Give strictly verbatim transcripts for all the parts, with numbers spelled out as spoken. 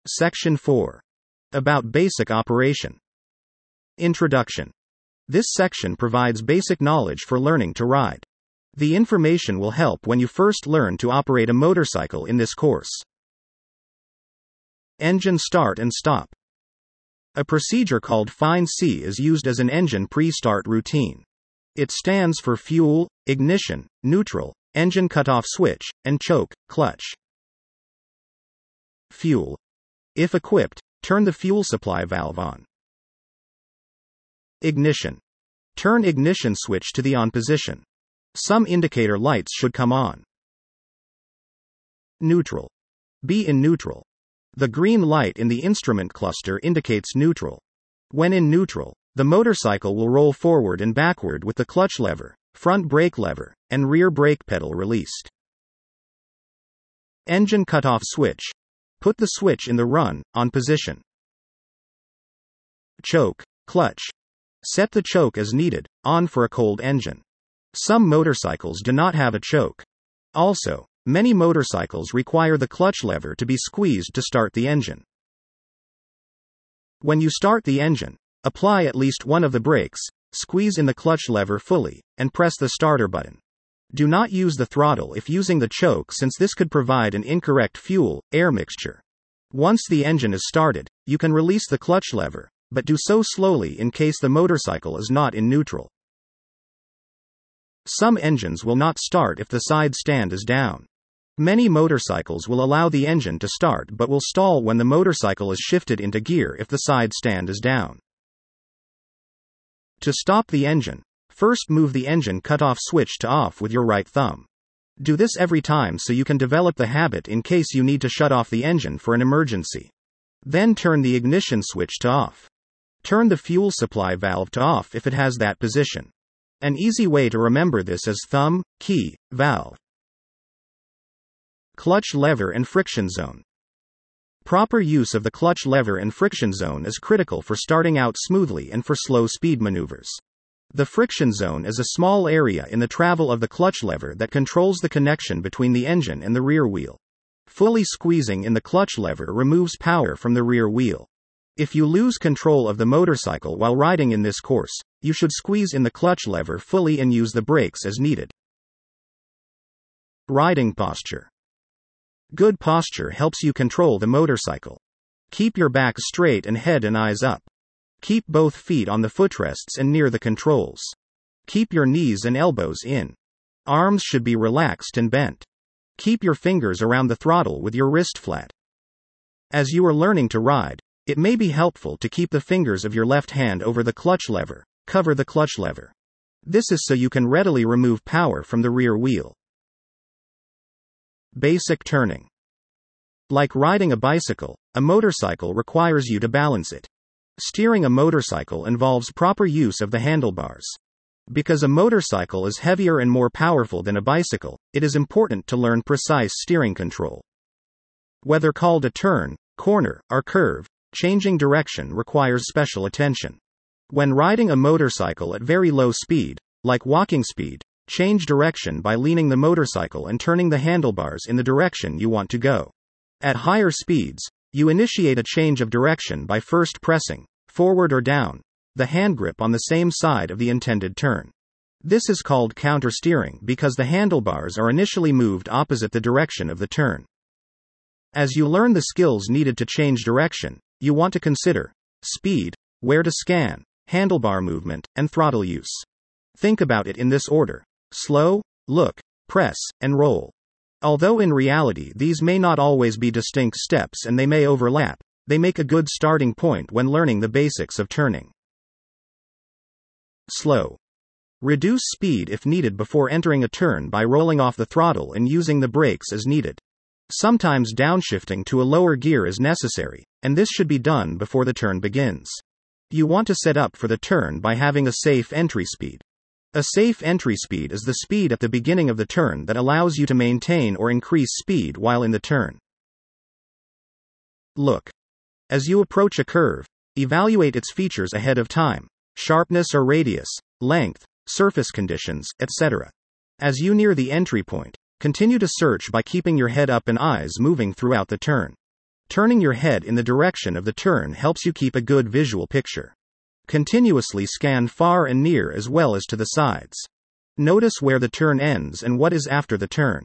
Section four. About basic operation. Introduction. This section provides basic knowledge for learning to ride. The information will help when you first learn to operate a motorcycle in this course. Engine start and stop. A procedure called Fine C is used as an engine pre-start routine. It stands for fuel, ignition, neutral, engine cutoff switch, and choke, clutch. Fuel. If equipped, turn the fuel supply valve on. Ignition. Turn ignition switch to the on position. Some indicator lights should come on. Neutral. Be in neutral. The green light in the instrument cluster indicates neutral. When in neutral, the motorcycle will roll forward and backward with the clutch lever, front brake lever, and rear brake pedal released. Engine cutoff switch. Put the switch in the run, on position. Choke, clutch. Set the choke as needed, on for a cold engine. Some motorcycles do not have a choke. Also, many motorcycles require the clutch lever to be squeezed to start the engine. When you start the engine, apply at least one of the brakes, squeeze in the clutch lever fully, and press the starter button. Do not use the throttle if using the choke, since this could provide an incorrect fuel-air mixture. Once the engine is started, you can release the clutch lever, but do so slowly in case the motorcycle is not in neutral. Some engines will not start if the side stand is down. Many motorcycles will allow the engine to start but will stall when the motorcycle is shifted into gear if the side stand is down. To stop the engine, first move the engine cutoff switch to off with your right thumb. Do this every time so you can develop the habit in case you need to shut off the engine for an emergency. Then turn the ignition switch to off. Turn the fuel supply valve to off if it has that position. An easy way to remember this is thumb, key, valve. Clutch lever and friction zone. Proper use of the clutch lever and friction zone is critical for starting out smoothly and for slow speed maneuvers. The friction zone is a small area in the travel of the clutch lever that controls the connection between the engine and the rear wheel. Fully squeezing in the clutch lever removes power from the rear wheel. If you lose control of the motorcycle while riding in this course, you should squeeze in the clutch lever fully and use the brakes as needed. Riding posture. Good posture helps you control the motorcycle. Keep your back straight and head and eyes up. Keep both feet on the footrests and near the controls. Keep your knees and elbows in. Arms should be relaxed and bent. Keep your fingers around the throttle with your wrist flat. As you are learning to ride, it may be helpful to keep the fingers of your left hand over the clutch lever. Cover the clutch lever. This is so you can readily remove power from the rear wheel. Basic turning. Like riding a bicycle, a motorcycle requires you to balance it. Steering a motorcycle involves proper use of the handlebars. Because a motorcycle is heavier and more powerful than a bicycle, it is important to learn precise steering control. Whether called a turn, corner, or curve, changing direction requires special attention. When riding a motorcycle at very low speed, like walking speed, change direction by leaning the motorcycle and turning the handlebars in the direction you want to go. At higher speeds, you initiate a change of direction by first pressing, forward or down, the hand grip on the same side of the intended turn. This is called countersteering because the handlebars are initially moved opposite the direction of the turn. As you learn the skills needed to change direction, you want to consider speed, where to scan, handlebar movement, and throttle use. Think about it in this order: slow, look, press, and roll. Although in reality these may not always be distinct steps and they may overlap, they make a good starting point when learning the basics of turning. Slow. Reduce speed if needed before entering a turn by rolling off the throttle and using the brakes as needed. Sometimes downshifting to a lower gear is necessary, and this should be done before the turn begins. You want to set up for the turn by having a safe entry speed. A safe entry speed is the speed at the beginning of the turn that allows you to maintain or increase speed while in the turn. Look. As you approach a curve, evaluate its features ahead of time: sharpness or radius, length, surface conditions, et cetera. As you near the entry point, continue to search by keeping your head up and eyes moving throughout the turn. Turning your head in the direction of the turn helps you keep a good visual picture. Continuously scan far and near as well as to the sides. Notice where the turn ends and what is after the turn.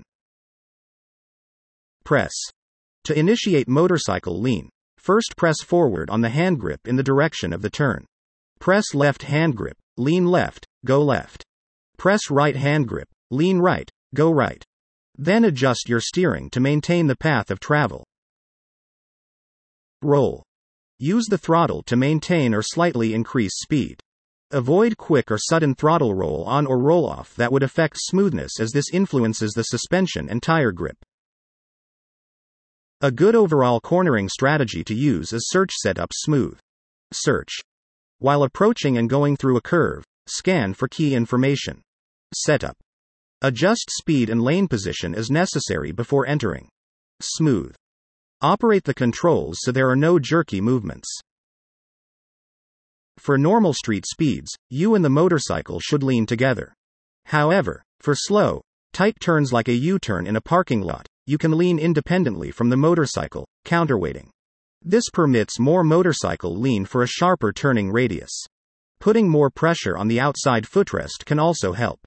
Press. To initiate motorcycle lean, first press forward on the hand grip in the direction of the turn. Press left hand grip, lean left, go left. Press right hand grip, lean right, go right. Then adjust your steering to maintain the path of travel. Roll. Use the throttle to maintain or slightly increase speed. Avoid quick or sudden throttle roll on or roll off that would affect smoothness, as this influences the suspension and tire grip. A good overall cornering strategy to use is search setup smooth. Search. While approaching and going through a curve, scan for key information. Setup. Adjust speed and lane position as necessary before entering. Smooth. Operate the controls so there are no jerky movements. For normal street speeds, you and the motorcycle should lean together. However, for slow, tight turns like a U-turn in a parking lot, you can lean independently from the motorcycle, counterweighting. This permits more motorcycle lean for a sharper turning radius. Putting more pressure on the outside footrest can also help.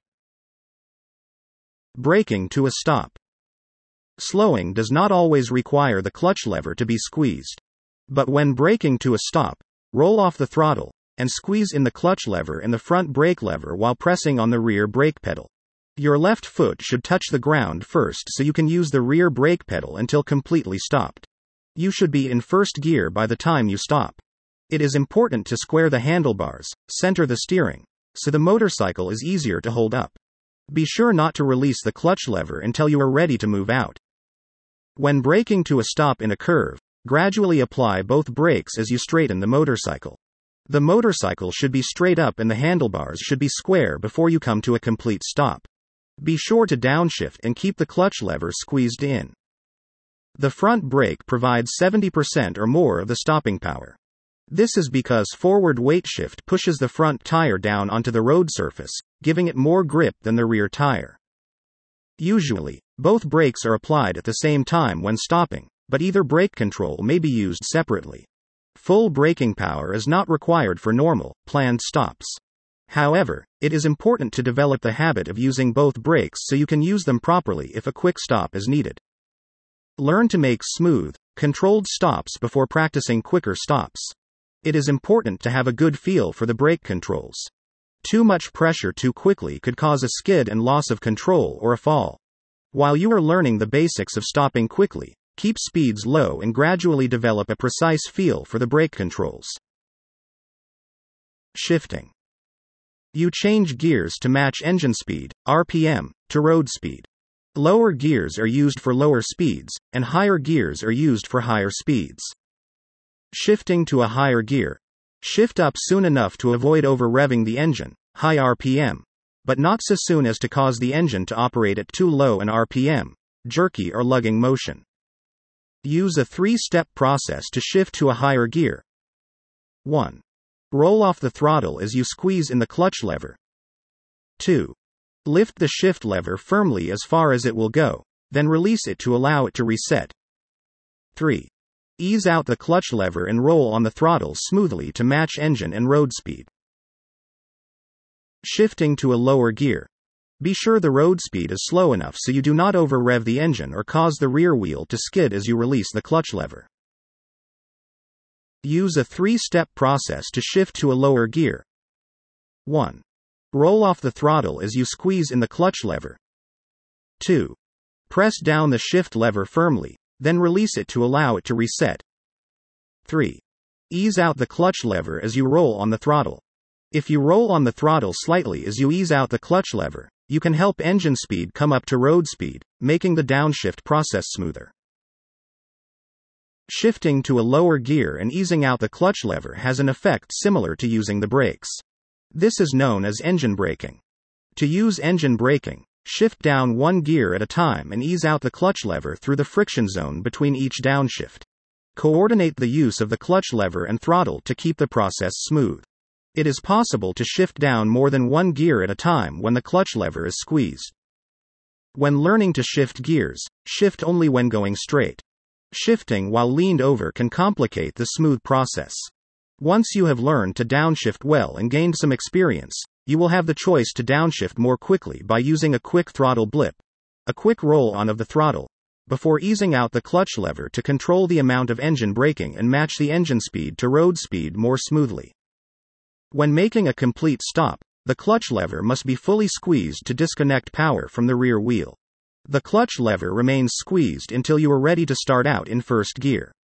Braking to a stop. Slowing does not always require the clutch lever to be squeezed. But when braking to a stop, roll off the throttle, and squeeze in the clutch lever and the front brake lever while pressing on the rear brake pedal. Your left foot should touch the ground first so you can use the rear brake pedal until completely stopped. You should be in first gear by the time you stop. It is important to square the handlebars, center the steering, so the motorcycle is easier to hold up. Be sure not to release the clutch lever until you are ready to move out. When braking to a stop in a curve, gradually apply both brakes as you straighten the motorcycle. The motorcycle should be straight up and the handlebars should be square before you come to a complete stop. Be sure to downshift and keep the clutch lever squeezed in. The front brake provides seventy percent or more of the stopping power. This is because forward weight shift pushes the front tire down onto the road surface, giving it more grip than the rear tire. Usually, both brakes are applied at the same time when stopping, but either brake control may be used separately. Full braking power is not required for normal, planned stops. However, it is important to develop the habit of using both brakes so you can use them properly if a quick stop is needed. Learn to make smooth, controlled stops before practicing quicker stops. It is important to have a good feel for the brake controls. Too much pressure too quickly could cause a skid and loss of control or a fall. While you are learning the basics of stopping quickly, keep speeds low and gradually develop a precise feel for the brake controls. Shifting. You change gears to match engine speed, R P M, to road speed. Lower gears are used for lower speeds, and higher gears are used for higher speeds. Shifting to a higher gear. Shift up soon enough to avoid over-revving the engine, high R P M, but not so soon as to cause the engine to operate at too low an R P M, jerky or lugging motion. Use a three-step process to shift to a higher gear. one. Roll off the throttle as you squeeze in the clutch lever. two. Lift the shift lever firmly as far as it will go, then release it to allow it to reset. three. Ease out the clutch lever and roll on the throttle smoothly to match engine and road speed. Shifting to a lower gear. Be sure the road speed is slow enough so you do not over-rev the engine or cause the rear wheel to skid as you release the clutch lever. Use a three-step process to shift to a lower gear. one. Roll off the throttle as you squeeze in the clutch lever. two. Press down the shift lever firmly, then release it to allow it to reset. three. Ease out the clutch lever as you roll on the throttle. If you roll on the throttle slightly as you ease out the clutch lever, you can help engine speed come up to road speed, making the downshift process smoother. Shifting to a lower gear and easing out the clutch lever has an effect similar to using the brakes. This is known as engine braking. To use engine braking, shift down one gear at a time and ease out the clutch lever through the friction zone between each downshift. Coordinate the use of the clutch lever and throttle to keep the process smooth. It is possible to shift down more than one gear at a time when the clutch lever is squeezed. When learning to shift gears, shift only when going straight. Shifting while leaned over can complicate the smooth process. Once you have learned to downshift well and gained some experience, you will have the choice to downshift more quickly by using a quick throttle blip, a quick roll on of the throttle, before easing out the clutch lever to control the amount of engine braking and match the engine speed to road speed more smoothly. When making a complete stop, the clutch lever must be fully squeezed to disconnect power from the rear wheel. The clutch lever remains squeezed until you are ready to start out in first gear.